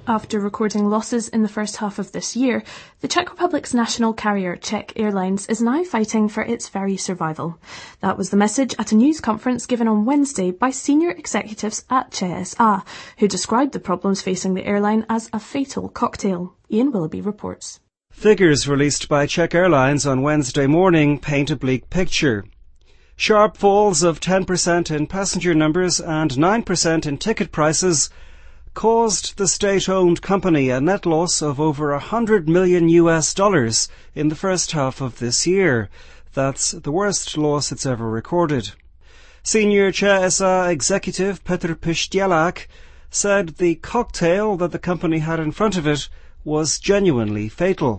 After recording losses in the first half of this year, the Czech Republic's national carrier Czech Airlines is now fighting for its very survival. That was the message at a news conference given on Wednesday by senior executives at ČSA, who described the problems facing the airline as a fatal cocktail. Ian Willoughby reports. Figures released by Czech Airlines on Wednesday morning paint a bleak picture. Sharp falls of 10% in passenger numbers and 9% in ticket prices caused the state-owned company a net loss of over $100 million in the first half of this year. That's the worst loss it's ever recorded. Senior ČSA executive Petr Pštělák said the cocktail that the company had in front of it was genuinely fatal.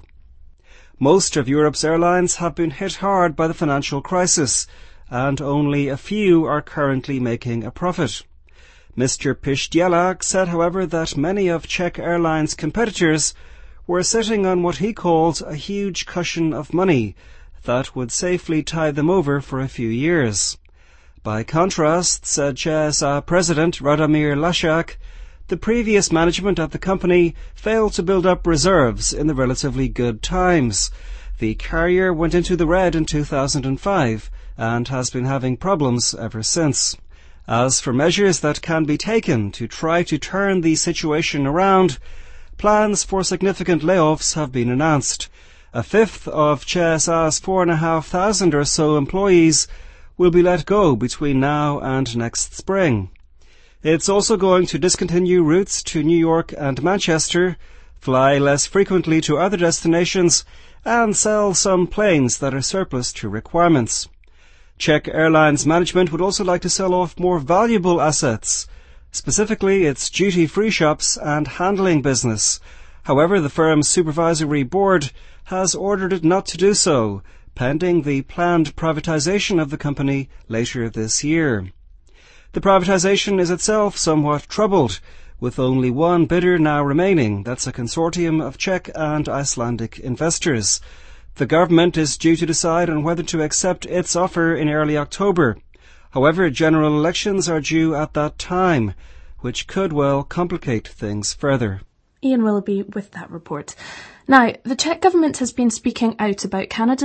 Most of Europe's airlines have been hit hard by the financial crisis, and only a few are currently making a profit. Mr. Pštělák said, however, that many of Czech Airlines' competitors were sitting on what he called a huge cushion of money that would safely tide them over for a few years. By contrast, said ČSA President Radomír Lašák, the previous management of the company failed to build up reserves in the relatively good times. The carrier went into the red in 2005 and has been having problems ever since. As for measures that can be taken to try to turn the situation around, plans for significant layoffs have been announced. A fifth of ČSA's 4,500 or so employees will be let go between now and next spring. It's also going to discontinue routes to New York and Manchester, fly less frequently to other destinations, and sell some planes that are surplus to requirements. Czech Airlines management would also like to sell off more valuable assets, specifically its duty-free shops and handling business. However, the firm's supervisory board has ordered it not to do so, pending the planned privatization of the company later this year. The privatization is itself somewhat troubled, with only one bidder now remaining. That's a consortium of Czech and Icelandic investors. The government is due to decide on whether to accept its offer in early October. However, general elections are due at that time, which could well complicate things further. Ian Willoughby with that report. Now, the Czech government has been speaking out about Canada's